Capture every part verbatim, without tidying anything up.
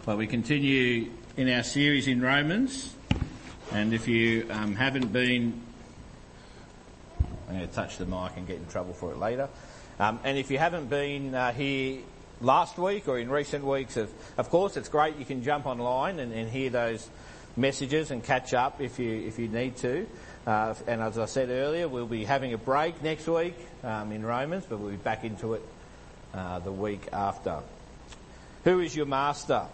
Well, we continue in our series in Romans, and if you um, haven't been, I'm going to touch the mic and get in trouble for it later. Um, and if you haven't been uh, here last week or in recent weeks, of, of course, it's great. You can jump online and, and hear those messages and catch up if you if you need to. Uh, and as I said earlier, we'll be having a break next week um, in Romans, but we'll be back into it uh, the week after. Who is your master?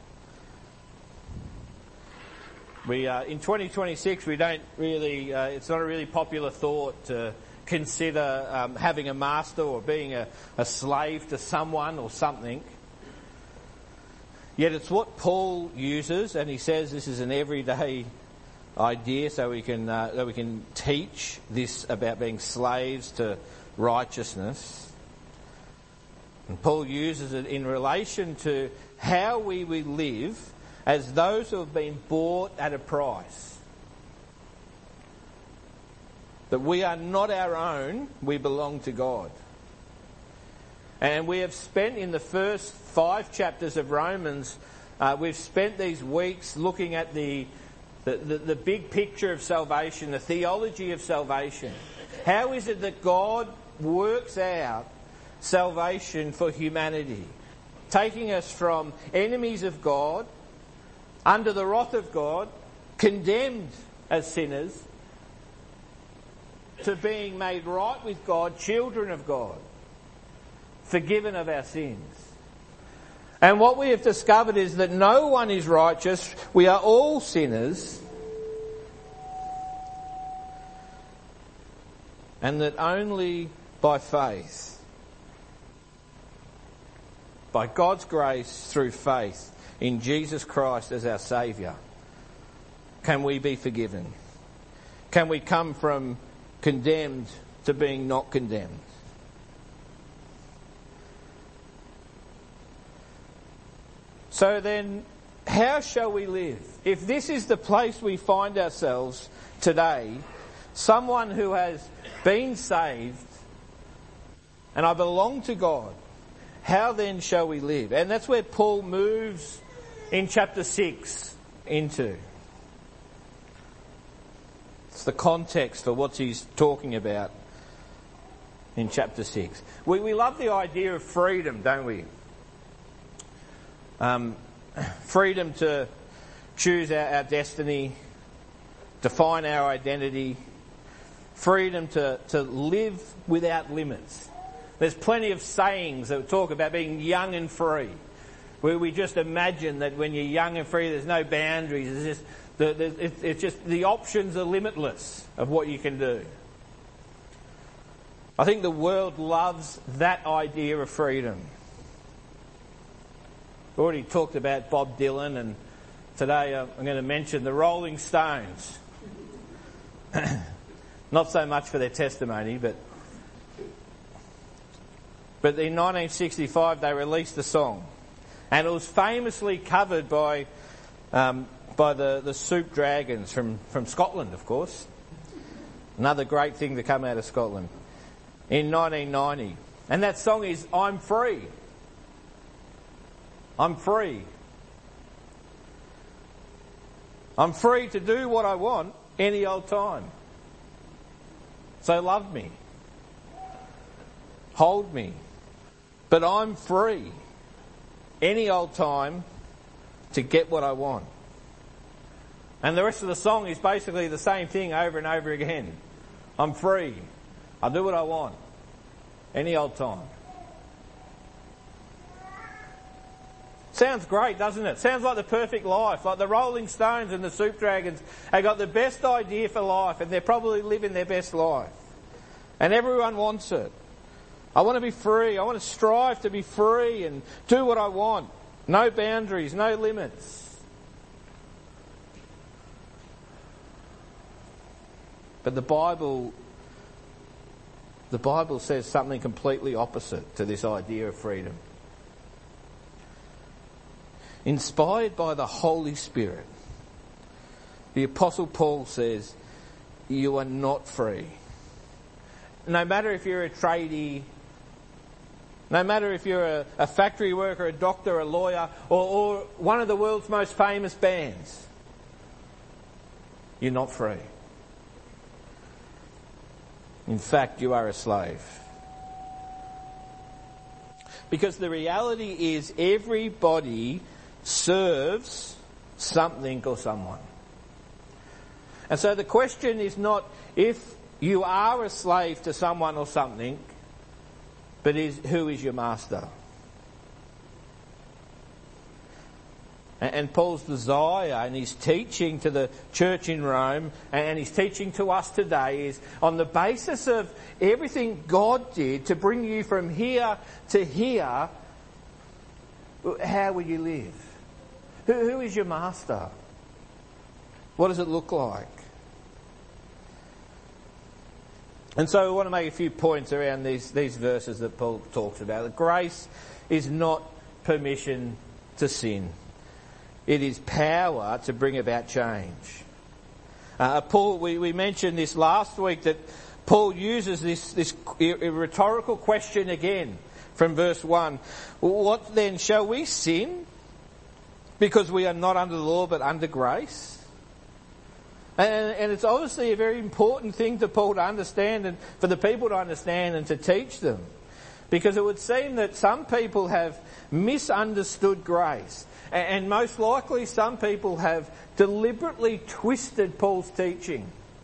We uh, in twenty twenty-six, we don't really. Uh, it's not a really popular thought to consider um, having a master or being a, a slave to someone or something. Yet it's what Paul uses, and he says this is an everyday idea, so we can uh, so we can teach this about being slaves to righteousness. And Paul uses it in relation to how we will live as those who have been bought at a price. That we are not our own, we belong to God. And we have spent in the first five chapters of Romans, uh, we've spent these weeks looking at the, the, the, the big picture of salvation, the theology of salvation. How is it that God works out salvation for humanity? Taking us from enemies of God, under the wrath of God, condemned as sinners, to being made right with God, children of God, forgiven of our sins. And what we have discovered is that no one is righteous. We are all sinners. And that only by faith, by God's grace through faith in Jesus Christ as our Saviour, can we be forgiven? Can we come from condemned to being not condemned? So then, how shall we live? If this is the place we find ourselves today, someone who has been saved, and I belong to God, how then shall we live? And that's where Paul moves in chapter six into. It's the context for what he's talking about in chapter six. We, we love the idea of freedom, don't we? Um, freedom to choose our, our destiny, define our identity, freedom to, to live without limits. There's plenty of sayings that talk about being young and free, where we just imagine that when you're young and free, there's no boundaries. It's just the, the, it, it's just the options are limitless of what you can do. I think the world loves that idea of freedom. We already talked about Bob Dylan, and today I'm going to mention the Rolling Stones. Not so much for their testimony, but but in nineteen sixty-five they released a song, and it was famously covered by um, by the, the Soup Dragons from, from Scotland, of course. Another great thing to come out of Scotland. In nineteen ninety. And that song is I'm Free. I'm free. I'm free to do what I want any old time. So love me. Hold me. But I'm free any old time to get what I want. And the rest of the song is basically the same thing over and over again. I'm free. I'll do what I want any old time. Sounds great, doesn't it? Sounds like the perfect life. Like the Rolling Stones and the Soup Dragons have got the best idea for life, and they're probably living their best life. And everyone wants it. I want to be free. I want to strive to be free and do what I want. No boundaries, no limits. But the Bible, the Bible says something completely opposite to this idea of freedom. Inspired by the Holy Spirit, the Apostle Paul says, you are not free. No matter if you're a tradie No matter if you're a, a factory worker, a doctor, a lawyer, or, or one of the world's most famous bands, you're not free. In fact, you are a slave. Because the reality is everybody serves something or someone. And so the question is not if you are a slave to someone or something, but is who is your master? And, and Paul's desire and his teaching to the church in Rome and his teaching to us today is on the basis of everything God did to bring you from here to here, how will you live? Who, who is your master? What does it look like? And so I want to make a few points around these, these verses that Paul talks about. That grace is not permission to sin. It is power to bring about change. Uh, Paul, we, we mentioned this last week that Paul uses this, this rhetorical question again from verse one. What then, shall we sin because we are not under the law but under grace? And, and it's obviously a very important thing to Paul to understand and for the people to understand and to teach them. Because it would seem that some people have misunderstood grace. And, and most likely some people have deliberately twisted Paul's teaching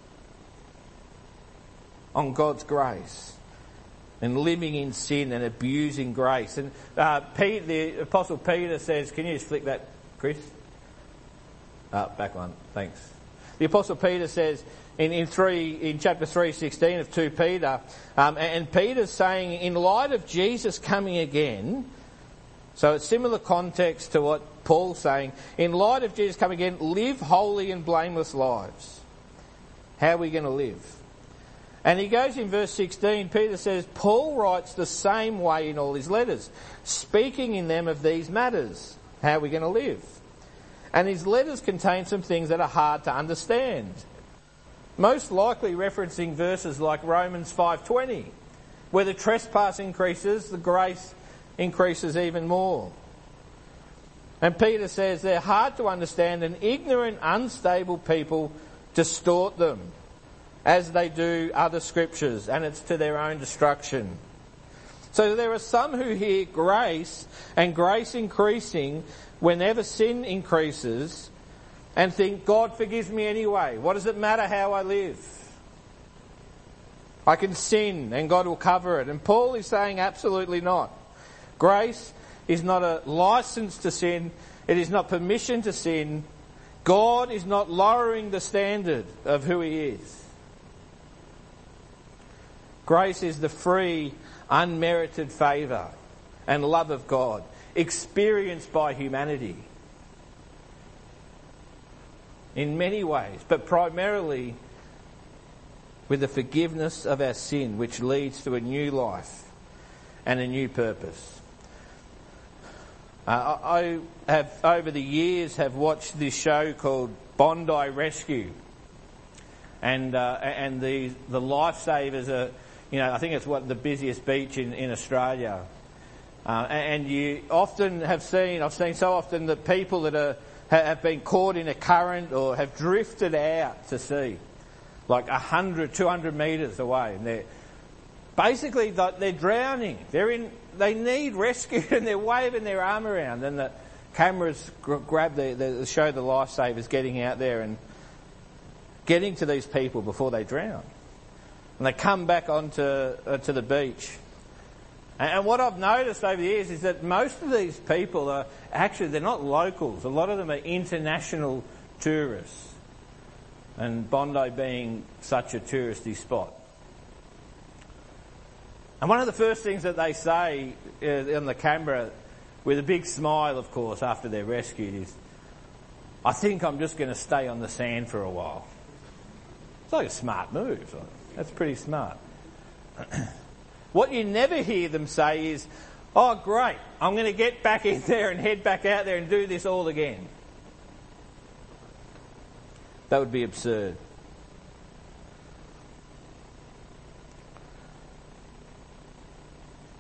on God's grace and living in sin and abusing grace. And uh, Pete, the Apostle Peter says, can you just flick that, Chris? Uh, back one, thanks. The Apostle Peter says in, in three in chapter three sixteen of two Peter, um, and Peter's saying in light of Jesus coming again, so it's similar context to what Paul's saying. In light of Jesus coming again, live holy and blameless lives. How are we going to live? And he goes in verse sixteen. Peter says Paul writes the same way in all his letters, speaking in them of these matters. How are we going to live? And his letters contain some things that are hard to understand. Most likely referencing verses like Romans five twenty, where the trespass increases, the grace increases even more. And Peter says they're hard to understand and ignorant, unstable people distort them as they do other scriptures, and it's to their own destruction. So there are some who hear grace and grace increasing whenever sin increases and think, God forgives me anyway. What does it matter how I live? I can sin and God will cover it. And Paul is saying absolutely not. Grace is not a license to sin. It is not permission to sin. God is not lowering the standard of who he is. Grace is the free, unmerited favour and love of God, experienced by humanity in many ways, but primarily with the forgiveness of our sin, which leads to a new life and a new purpose. Uh, I have, over the years, have watched this show called Bondi Rescue, and uh, and the the lifesavers are, you know, I think it's what the busiest beach in in Australia. Uh, and you often have seen, I've seen so often that people that are, have been caught in a current or have drifted out to sea, like one hundred, two hundred metres away, and they're basically they're drowning. They're in, they need rescue and they're waving their arm around, and the cameras grab the, the show the lifesavers getting out there and getting to these people before they drown, and they come back onto uh, to the beach. And what I've noticed over the years is that most of these people are actually, they're not locals. A lot of them are international tourists. And Bondi being such a touristy spot. And one of the first things that they say uh, on the camera, with a big smile of course after they're rescued, is, I think I'm just going to stay on the sand for a while. It's like a smart move. That's pretty smart. What you never hear them say is, oh great, I'm going to get back in there and head back out there and do this all again. That would be absurd.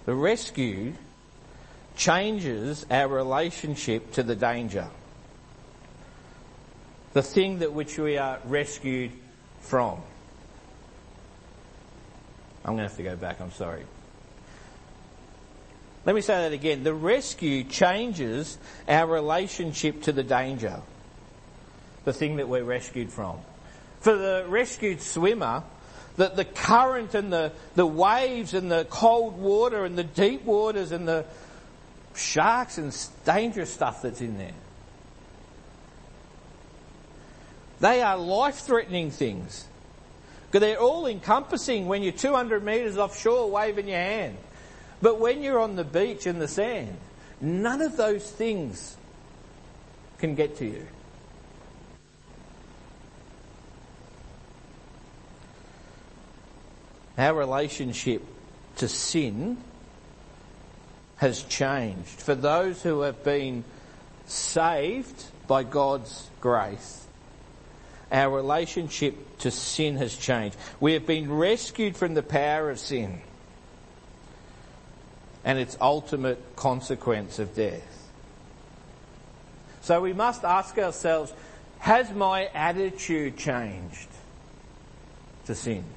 The rescue changes our relationship to the danger. The thing that which we are rescued from. I'm going to have to go back, I'm sorry. Let me say that again. The rescue changes our relationship to the danger. The thing that we're rescued from. For the rescued swimmer, the, the current and the, the waves and the cold water and the deep waters and the sharks and dangerous stuff that's in there. They are life-threatening things. Because they're all encompassing when you're two hundred metres offshore waving your hand. But when you're on the beach in the sand, none of those things can get to you. Our relationship to sin has changed. For those who have been saved by God's grace, our relationship to sin has changed. We have been rescued from the power of sin and its ultimate consequence of death. So we must ask ourselves, has my attitude changed to sin?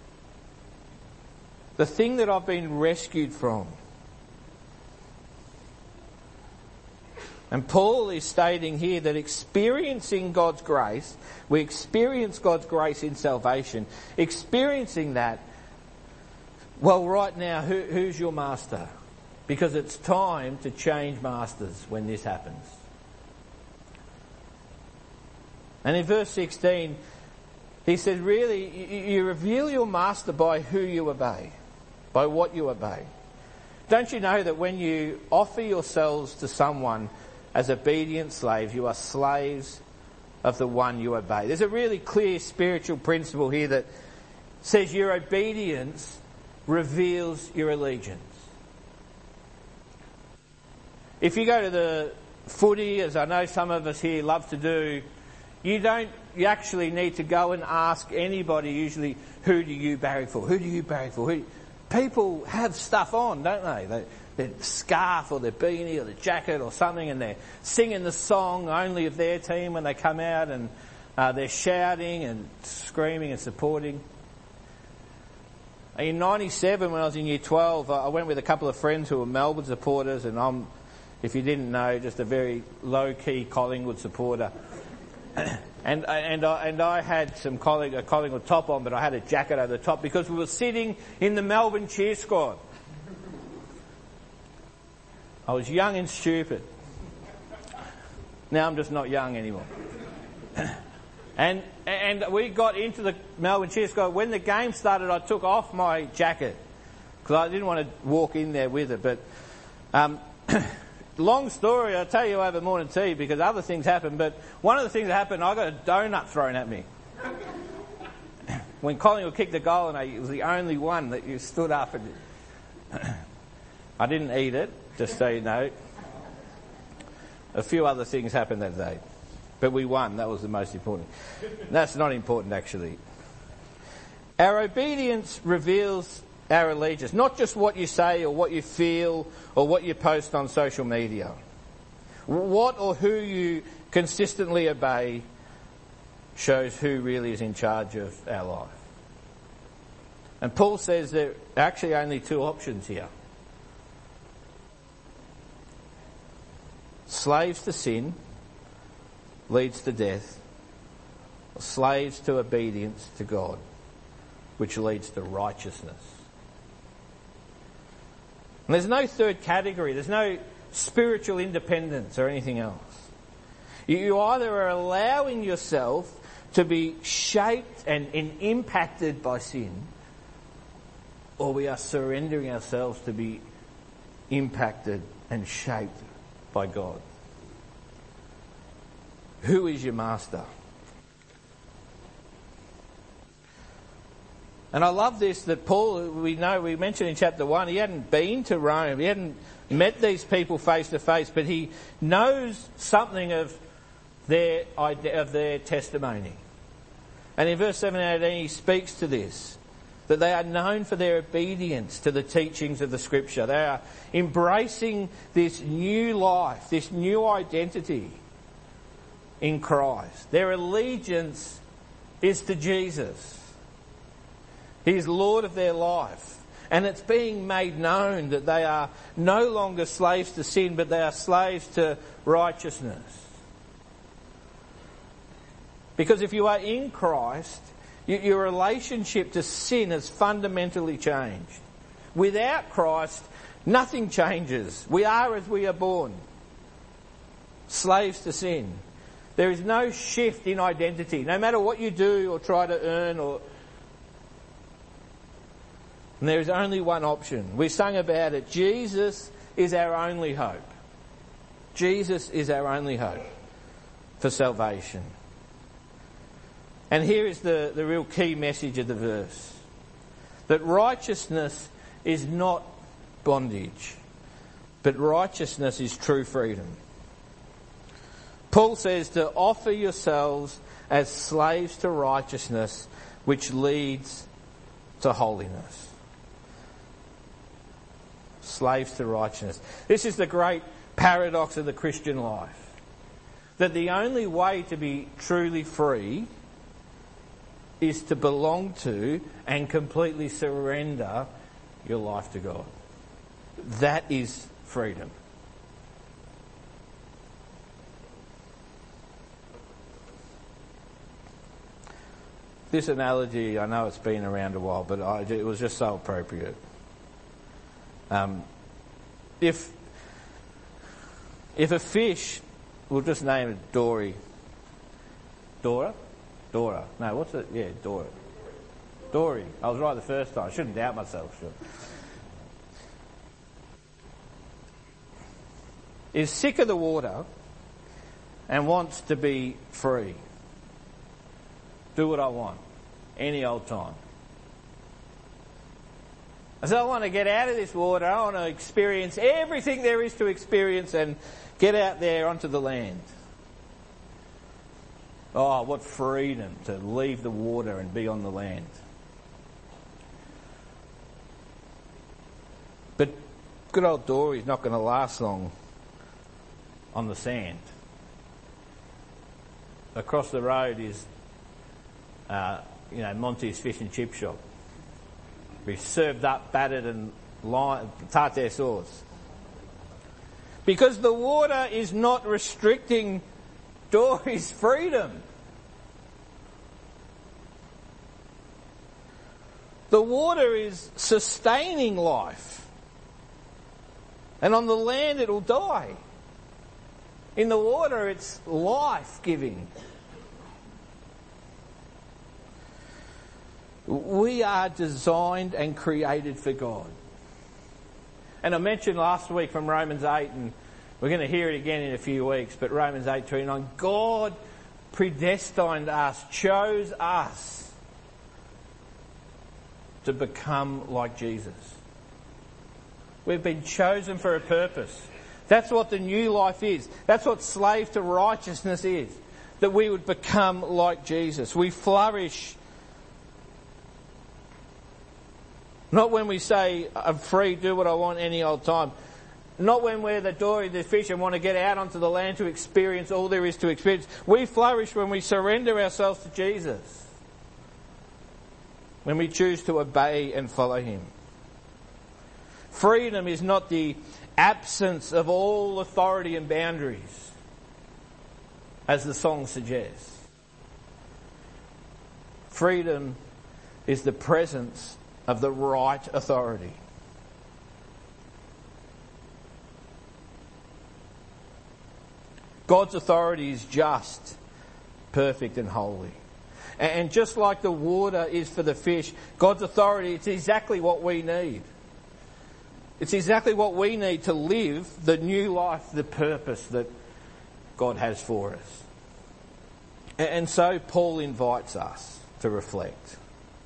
The thing that I've been rescued from. And Paul is stating here that experiencing God's grace, we experience God's grace in salvation. Experiencing that, well, right now, who, who's your master? Because it's time to change masters when this happens. And in verse sixteen, he says, really, you, you reveal your master by who you obey, by what you obey. Don't you know that when you offer yourselves to someone as obedient slaves, you are slaves of the one you obey? There's a really clear spiritual principle here that says your obedience reveals your allegiance. If you go to the footy, as I know some of us here love to do, you don't, you actually need to go and ask anybody usually, who do you barrack for? Who do you barrack for? Who? People have stuff on, don't they? they their scarf or their beanie or their jacket or something, and they're singing the song only of their team when they come out, and uh, they're shouting and screaming and supporting. In ninety-seven, when I was in year twelve, I went with a couple of friends who were Melbourne supporters, and I'm, if you didn't know, just a very low-key Collingwood supporter. And and I, and I had some Colling, a Collingwood top on, but I had a jacket over the top because we were sitting in the Melbourne cheer squad. I was young and stupid. Now I'm just not young anymore. And and we got into the Melbourne cheer squad. When the game started, I took off my jacket because I didn't want to walk in there with it. But um, long story, I'll tell you over morning tea because other things happened. But one of the things that happened, I got a donut thrown at me. When Collingwood kicked the goal, and I, it was the only one that you stood up and I didn't eat it, just so you know. A few other things happened that day. But we won, that was the most important. That's not important actually. Our obedience reveals our allegiance, not just what you say or what you feel or what you post on social media. What or who you consistently obey shows who really is in charge of our life. And Paul says there are actually only two options here. Slaves to sin leads to death, or slaves to obedience to God, which leads to righteousness. And there's no third category. There's no spiritual independence or anything else. You either are allowing yourself to be shaped and, and impacted by sin, or we are surrendering ourselves to be impacted and shaped by God. Who is your master? And I love this, that Paul, we know, we mentioned in chapter one, he hadn't been to Rome, he hadn't met these people face to face, but he knows something of their of their testimony. And in verse seven and eighteen he speaks to this. that they are known for their obedience to the teachings of the Scripture. They are embracing this new life, this new identity in Christ. Their allegiance is to Jesus. He is Lord of their life. And it's being made known that they are no longer slaves to sin, but they are slaves to righteousness. Because if you are in Christ, your relationship to sin has fundamentally changed. Without Christ, nothing changes. We are as we are born. Slaves to sin. There is no shift in identity. No matter what you do or try to earn or... And there is only one option. We sung about it. Jesus is our only hope. Jesus is our only hope for salvation. And here is the, the real key message of the verse. That righteousness is not bondage, but righteousness is true freedom. Paul says to offer yourselves as slaves to righteousness, which leads to holiness. Slaves to righteousness. This is the great paradox of the Christian life. That the only way to be truly free is to belong to and completely surrender your life to God. That is freedom. This analogy, I know it's been around a while, but I, it was just so appropriate. Um, if if a fish, we'll just name it Dory. Dora? Dora. No, what's it? Yeah, Dora. Dory. I was right the first time. I shouldn't doubt myself. Sure. Is sick of the water and wants to be free. Do what I want. Any old time. So I want to get out of this water. I want to experience everything there is to experience and get out there onto the land. Oh, what freedom to leave the water and be on the land. But good old Dory's not going to last long on the sand. Across the road is, uh, you know, Monty's fish and chip shop. We've served up battered and lime, tartare sauce. Because the water is not restricting Dory's freedom. The water is sustaining life. And on the land it will die. In the water it's life-giving. We are designed and created for God. And I mentioned last week from Romans eight, and we're going to hear it again in a few weeks, but Romans eight twenty-nine, God predestined us, chose us to become like Jesus. We've been chosen for a purpose. That's what the new life is. That's what slave to righteousness is. That we would become like Jesus. We flourish. Not when we say, I'm free, do what I want any old time. Not when we're the Dory, the fish, and want to get out onto the land to experience all there is to experience. We flourish when we surrender ourselves to Jesus. When we choose to obey and follow Him. Freedom is not the absence of all authority and boundaries, as the song suggests. Freedom is the presence of the right authority. God's authority is just, perfect and holy. And just like the water is for the fish, God's authority is exactly what we need. It's exactly what we need to live the new life, the purpose that God has for us. And so Paul invites us to reflect.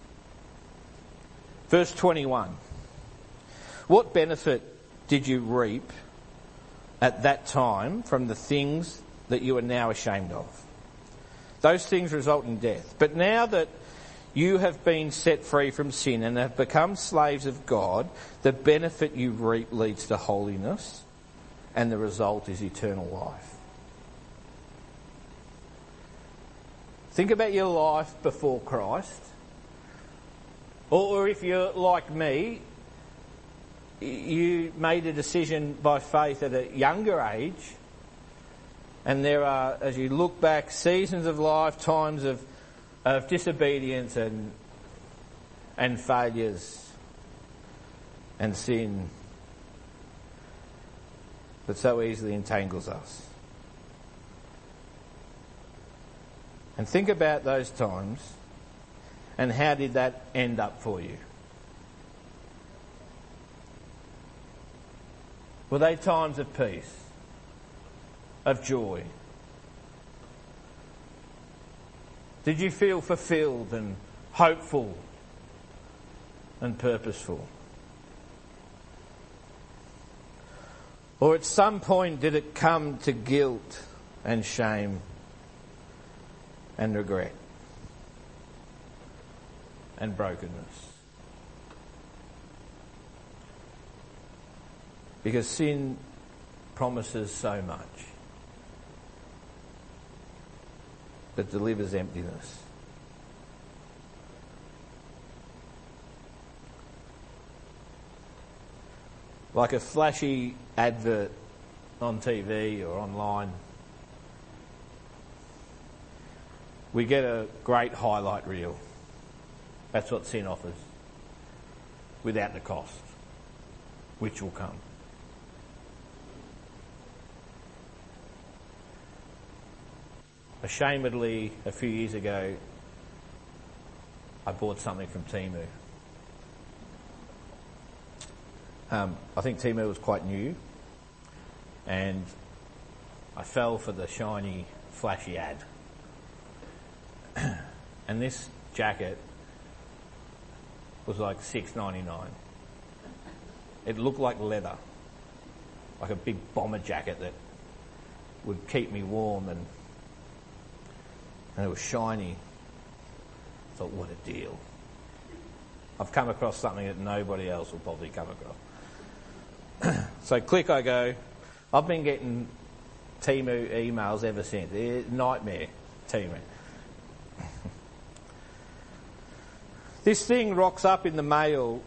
Verse twenty-one. What benefit did you reap at that time from the things that you are now ashamed of? Those things result in death. But now that you have been set free from sin and have become slaves of God, the benefit you reap leads to holiness, and the result is eternal life. Think about your life before Christ. Or if you're like me, you made a decision by faith at a younger age, and there are, as you look back, seasons of life, times of, of disobedience and and failures and sin that so easily entangles us. And think about those times, and how did that end up for you? Were they times of peace, of joy? Did you feel fulfilled and hopeful and purposeful? Or at some point did it come to guilt and shame and regret and brokenness? Because sin promises so much, but delivers emptiness. Like a flashy advert on T V or online, we get a great highlight reel. That's what sin offers, without the cost, which will come. Ashamedly, a few years ago, I bought something from Temu. Um, I think Temu was quite new, and I fell for the shiny, flashy ad. And this jacket was like six ninety-nine. It looked like leather, like a big bomber jacket that would keep me warm, and and it was shiny. I thought, what a deal. I've come across something that nobody else will probably come across. So click I go. I've been getting Temu emails ever since. They're nightmare, Temu. This thing rocks up in the mail,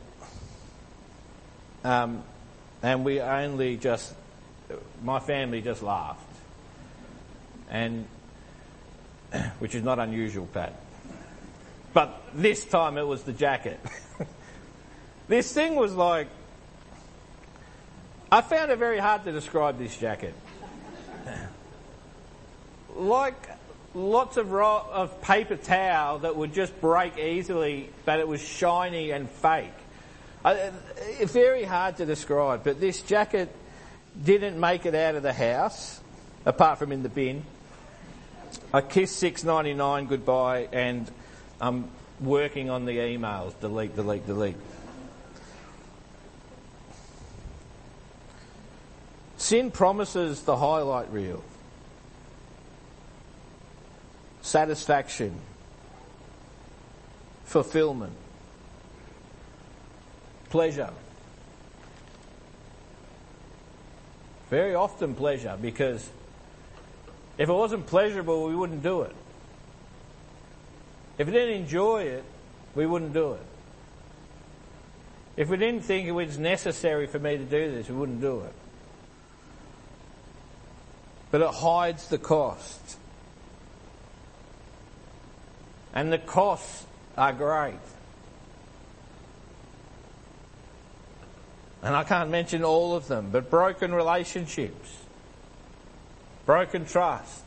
um, and we only just, my family just laughed. And which is not unusual, Pat. But this time it was the jacket. This thing was like, I found it very hard to describe this jacket. Like lots of ro- of paper towel that would just break easily, but it was shiny and fake. Uh, it's very hard to describe, but this jacket didn't make it out of the house, apart from in the bin. I kissed six ninety-nine goodbye, and I'm working on the emails. Delete, delete, delete. Sin promises the highlight reel. Satisfaction. Fulfillment. Pleasure. Very often pleasure, because if it wasn't pleasurable, we wouldn't do it. If we didn't enjoy it, we wouldn't do it. If we didn't think it was necessary for me to do this, we wouldn't do it. But it hides the cost. And the costs are great. And I can't mention all of them, but broken relationships, broken trust,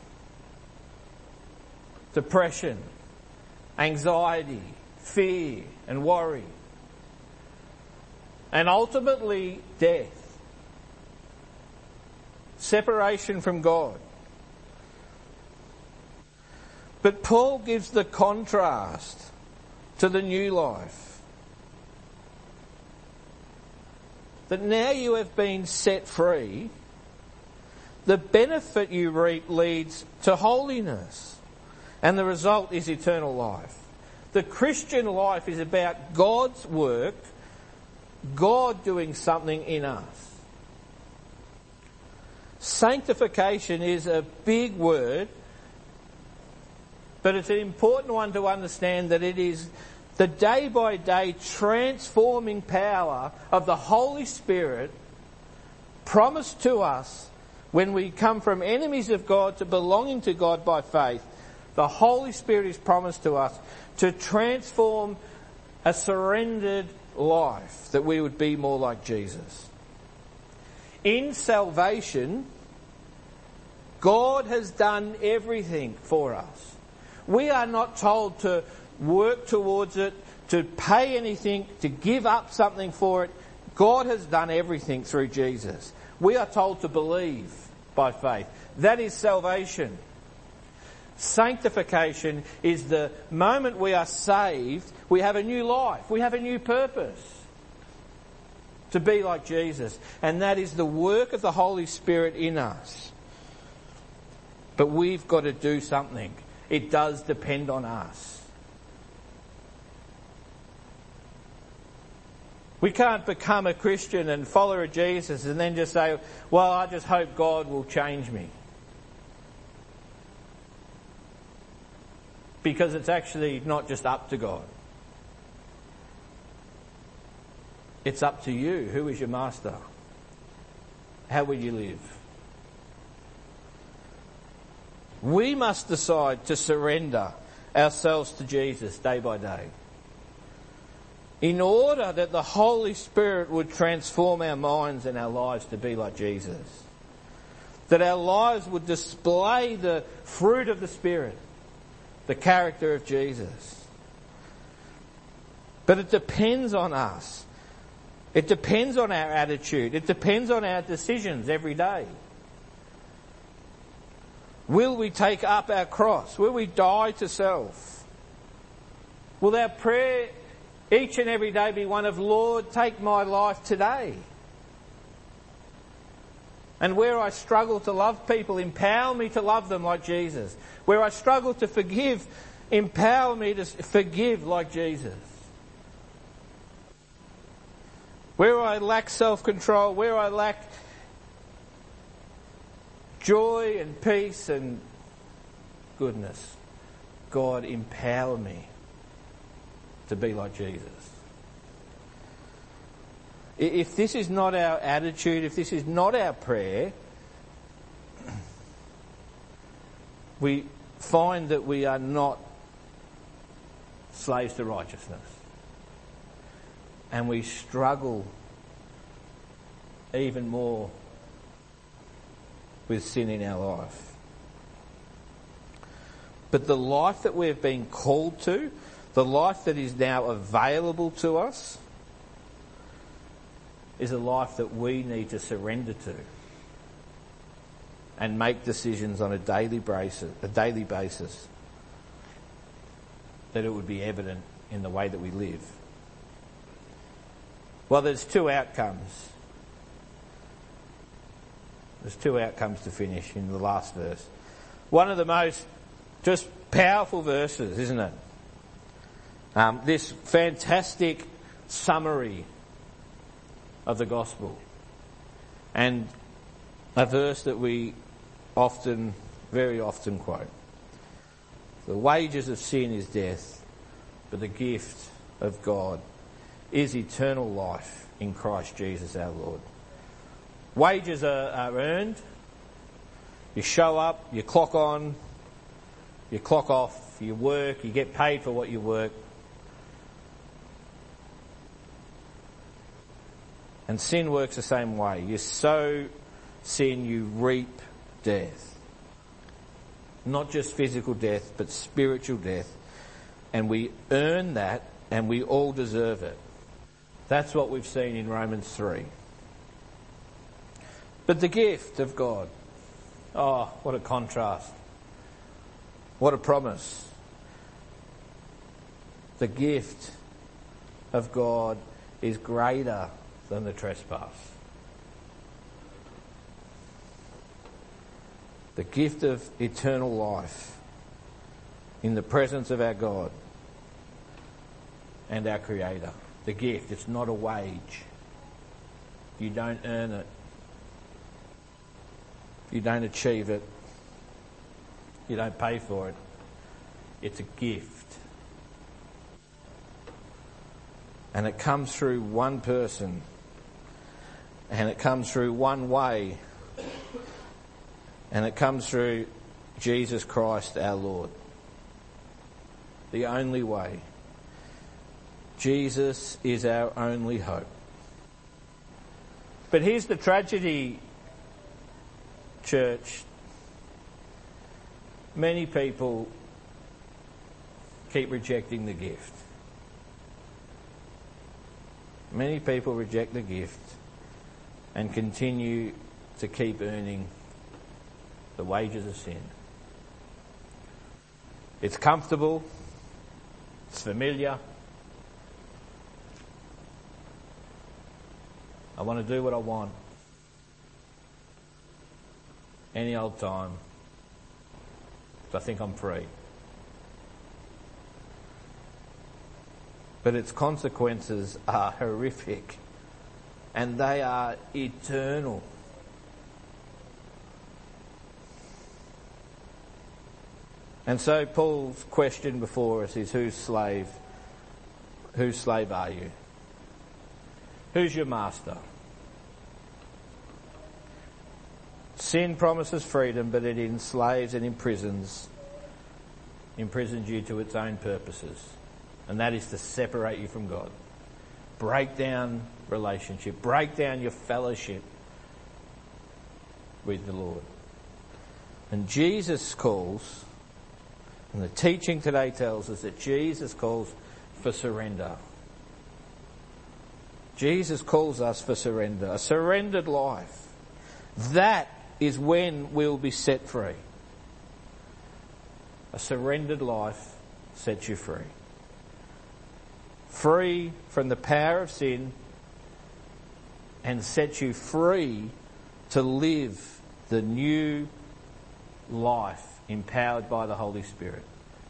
depression, anxiety, fear and worry, and ultimately death, separation from God. But Paul gives the contrast to the new life. That now you have been set free, the benefit you reap leads to holiness, and the result is eternal life. The Christian life is about God's work, God doing something in us. Sanctification is a big word, but it's an important one to understand that it is the day-by-day transforming power of the Holy Spirit promised to us when we come from enemies of God to belonging to God by faith. The Holy Spirit is promised to us to transform a surrendered life, that we would be more like Jesus. In salvation, God has done everything for us. We are not told to work towards it, to pay anything, to give up something for it. God has done everything through Jesus. We are told to believe by faith. That is salvation. Sanctification is the moment we are saved, we have a new life, we have a new purpose to be like Jesus. And that is the work of the Holy Spirit in us. But we've got to do something. It does depend on us. We can't become a Christian and follower of Jesus and then just say, well, I just hope God will change me. Because it's actually not just up to God. It's up to you. Who is your master? How will you live? We must decide to surrender ourselves to Jesus day by day, in order that the Holy Spirit would transform our minds and our lives to be like Jesus. That our lives would display the fruit of the Spirit, the character of Jesus. But it depends on us. It depends on our attitude. It depends on our decisions every day. Will we take up our cross? Will we die to self? Will our prayer each and every day be one of, Lord, take my life today? And where I struggle to love people, empower me to love them like Jesus. Where I struggle to forgive, empower me to forgive like Jesus. Where I lack self-control, where I lack joy and peace and goodness, God, empower me to be like Jesus. If this is not our attitude, if this is not our prayer, we find that we are not slaves to righteousness. And we struggle even more with sin in our life. But the life that we've been called to, the life that is now available to us, is a life that we need to surrender to and make decisions on a daily basis, a daily basis, that it would be evident in the way that we live. Well, there's two outcomes. There's two outcomes to finish in the last verse. One of the most just powerful verses, isn't it? Um, this fantastic summary of the gospel. And a verse that we often, very often quote. The wages of sin is death, but the gift of God is eternal life in Christ Jesus our Lord. Wages are, are earned. You show up, you clock on, you clock off, you work, you get paid for what you work. And sin works the same way. You sow sin, you reap death. Not just physical death, but spiritual death. And we earn that, and we all deserve it. That's what we've seen in Romans three. But the gift of God, oh, what a contrast. What a promise. The gift of God is greater than the trespass. The gift of eternal life in the presence of our God and our Creator. The gift, it's not a wage. You don't earn it. You don't achieve it. You don't pay for it. It's a gift. And it comes through one person. And it comes through one way. And it comes through Jesus Christ our Lord. The only way. Jesus is our only hope. But here's the tragedy, church. Many people keep rejecting the gift. Many people reject the gift and continue to keep earning the wages of sin. It's comfortable. It's familiar. I want to do what I want. Any old time. I think I'm free. But its consequences are horrific. And they are eternal. And so Paul's question before us is, whose slave, whose slave are you? Who's your master? Sin promises freedom, but it enslaves and imprisons, imprisons you to its own purposes. And that is to separate you from God. Break down relationship. Break down your fellowship with the Lord. And Jesus calls, and the teaching today tells us that Jesus calls for surrender. Jesus calls us for surrender. A surrendered life. That is when we'll be set free. A surrendered life sets you free. Free from the power of sin and sets you free to live the new life empowered by the Holy Spirit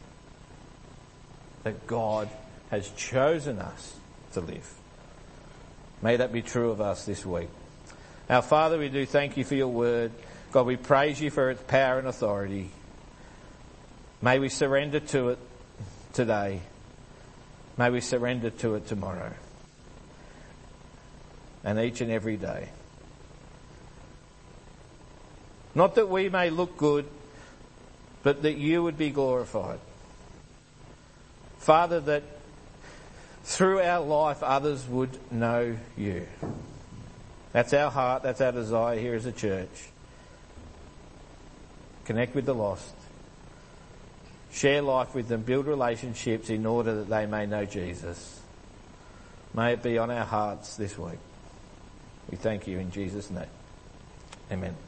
that God has chosen us to live. May that be true of us this week. Our Father, we do thank you for your word. God, we praise you for its power and authority. May we surrender to it today. May we surrender to it tomorrow. And each and every day. Not that we may look good, but that you would be glorified. Father, that through our life others would know you. That's our heart, that's our desire here as a church. Connect with the lost. Share life with them, build relationships in order that they may know Jesus. May it be on our hearts this week. We thank you in Jesus' name. Amen.